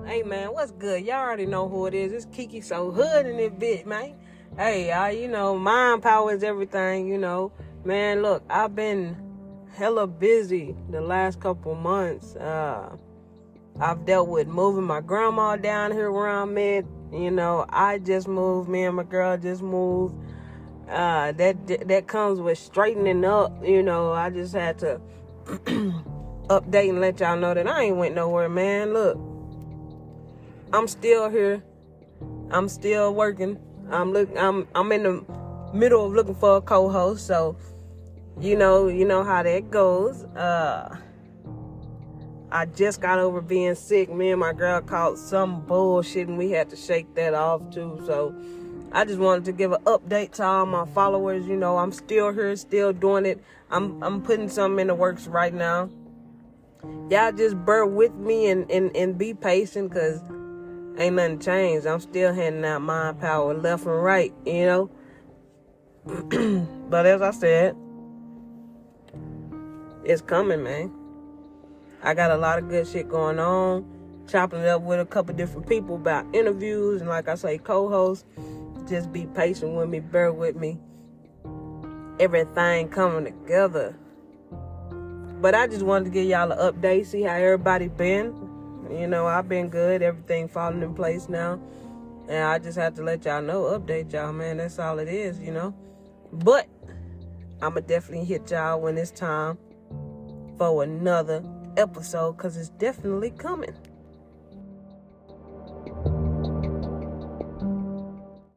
Hey, man, what's good? Y'all already know who it is. It's Kiki So Hood in this bitch, man. Hey, mind power is everything, Man, look, I've been hella busy the last couple months. I've dealt with moving my grandma down here around me. I just moved. Me and my girl just moved. That comes with straightening up. I just had to update and let y'all know that I ain't went nowhere, man. Look, I'm still here. I'm still working. I'm in the middle of looking for a co-host, so you know how that goes. I just got over being sick. Me and my girl caught some bullshit, and we had to shake that off too. So I just wanted to give an update to all my followers. I'm still here, still doing it. I'm putting something in the works right now. Y'all just bear with me and be patient, because ain't nothing changed. I'm still handing out mind power left and right, But as I said, it's coming, man. I got a lot of good shit going on. Chopping it up with a couple different people about interviews. And like I say, co-hosts. Just be patient with me. Bear with me. Everything coming together. But I just wanted to give y'all an update. See how everybody been. I've been good. Everything falling in place now. And I just have to let y'all know, update y'all, man. That's all it is, But I'm going to definitely hit y'all when it's time for another episode, because it's definitely coming.